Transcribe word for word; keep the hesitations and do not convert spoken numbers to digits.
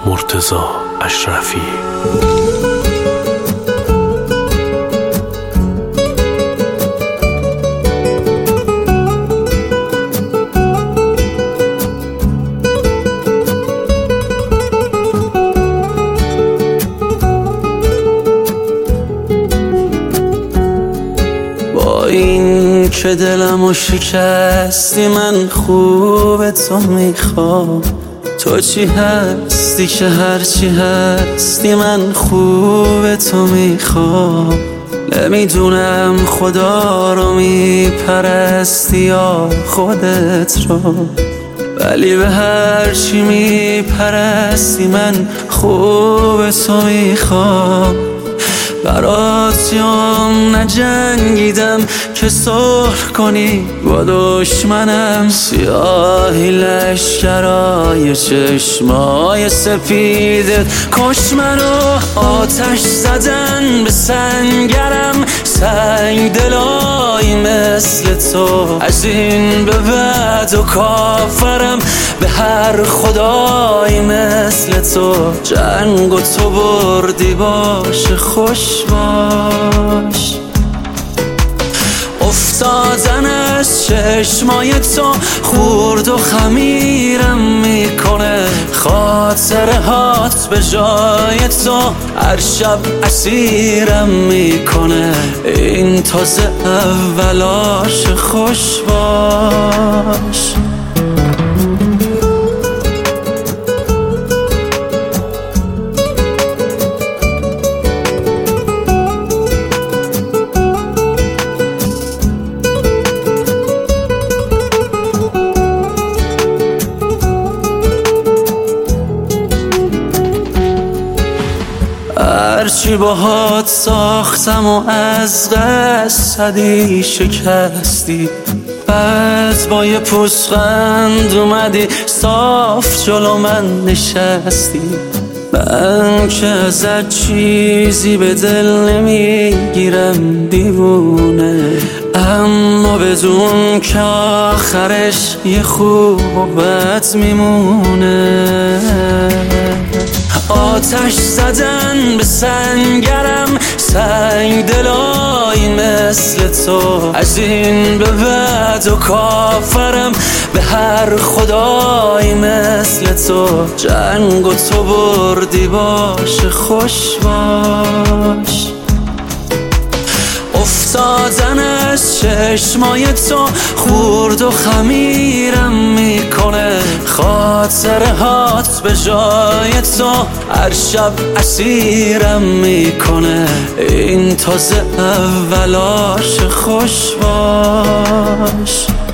مرتضی اشرفی. با این که دلمو شکستی من خوب تو میخوام، تو چی هستی که هرچی هستی من خوب تو میخوام. نمیدونم خدا رو میپرستی یا خودت رو، ولی به هرچی میپرستی من خوب تو میخوام. برات یام نجنگیدم که صلح کنی با دشمنم، سیاهی لشکرای چشمای سپیدت کش منو. آتش زدن به سنگرم سنگ دلایی مثل تو، از این به بعد و کافرم به هر خدایی مثل تو. جنگ و تو بردی باش خوش باش. افتادن از چشمای تو خورد و خمیرم میکنه، خاطره هات به جای تو هر شب اسیرم میکنه. این تازه اولاش خوش باش. هرچی باهات ساختم و از قصدی شکستی، بعد با یه پوزخند اومدی صاف جلو من نشستی. من که ازت چیزی به دل نمیگیرم دیوونه، اما بدون که آخرش یه خوب و بد میمونه. آتش زدن به سنگرم سنگ دلایی مثل تو، از این به بعد و کافرم به هر خدایی مثل تو. جنگ و تو بردی باش خوش باش. افتادن از چشمای تو خورد و خمیرم میکنه، خاطره هات به جای تو هر شب اسیرم میکنه. این تازه اولاش خوش باش.